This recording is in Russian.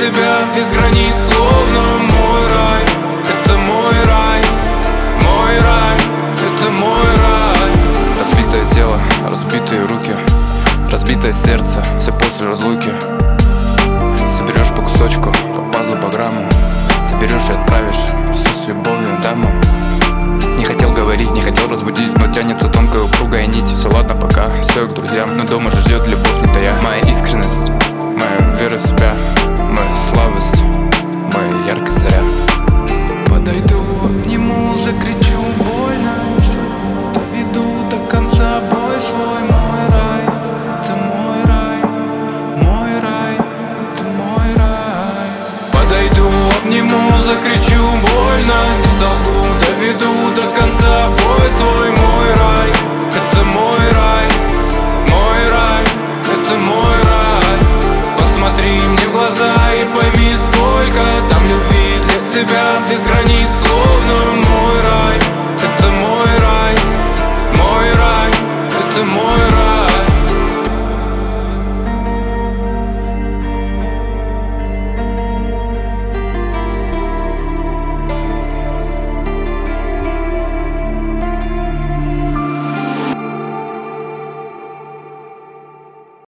тебя без границ, словно мой рай. Это мой рай, мой рай, это мой рай. Разбитое тело, разбитые руки, разбитое сердце, все после разлуки. Соберешь по кусочку, по пазлу, по грамму. Соберешь и отправишь все с любовью домой. Не хотел говорить, не хотел разбудить, но тянется тонкая упругая нить. Все ладно пока, все к друзьям, но дома же ждет любовь не тая. Моя искренность, моя вера в себя, моя слабость, моя яркая заря. Подойду, обниму, закричу больно, доведу до конца бой свой. Мой рай, это мой рай, мой рай, это мой рай. Подойду, обниму, закричу больно, не солгу, доведу до конца бой свой. Мой рай, это мой рай, мой рай, это мой рай. Посмотри мне в глаза и пойми, сколько там любви для тебя без границ, словно